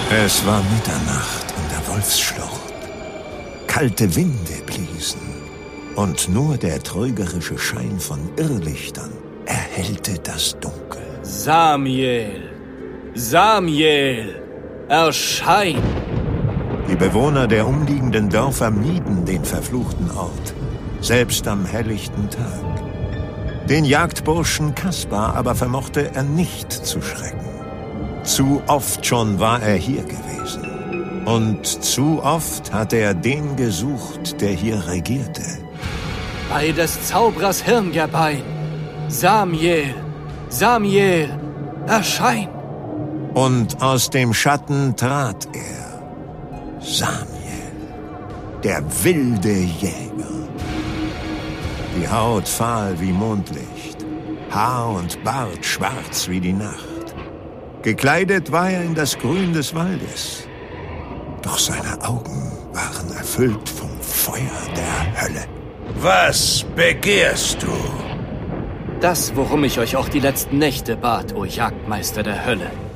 Es war Mitternacht in der Wolfsschlucht. Kalte Winde bliesen und nur der trügerische Schein von Irrlichtern erhellte das Dunkel. Samiel! Samiel! Erschein! Die Bewohner der umliegenden Dörfer mieden den verfluchten Ort, selbst am helllichten Tag. Den Jagdburschen Kaspar aber vermochte er nicht zu schrecken. Zu oft schon war er hier gewesen. Und zu oft hatte er den gesucht, der hier regierte. Bei des Zauberers Hirngebein! Samiel! Samiel! Erschein! Und aus dem Schatten trat er. Samiel, der wilde Jäger. Die Haut fahl wie Mondlicht, Haar und Bart schwarz wie die Nacht. Gekleidet war er in das Grün des Waldes. Doch seine Augen waren erfüllt vom Feuer der Hölle. Was begehrst du? Das, worum ich euch auch die letzten Nächte bat, o Jagdmeister der Hölle.